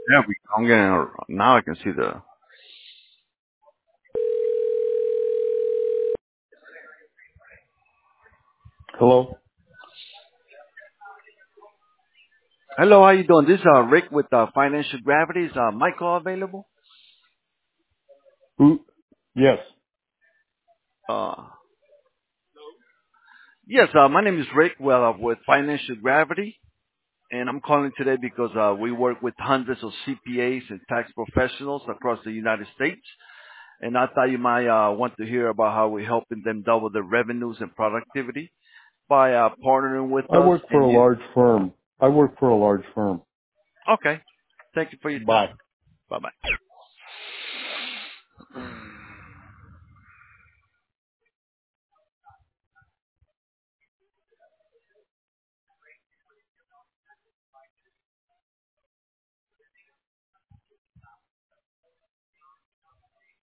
Yeah, I'm getting now. I can see the. Hello? Hello, how you doing? This is Rick with Financial Gravity. Is Michael available? Who? Yes. Uh, yes, my name is Rick. Well, with Financial Gravity, and I'm calling today because we work with hundreds of CPAs and tax professionals across the United States, and I thought you might want to hear about how we're helping them double their revenues and productivity by partnering with I us. work for And a you, large firm. I work for a large firm. okay? Thank you for your time. Bye. Bye bye.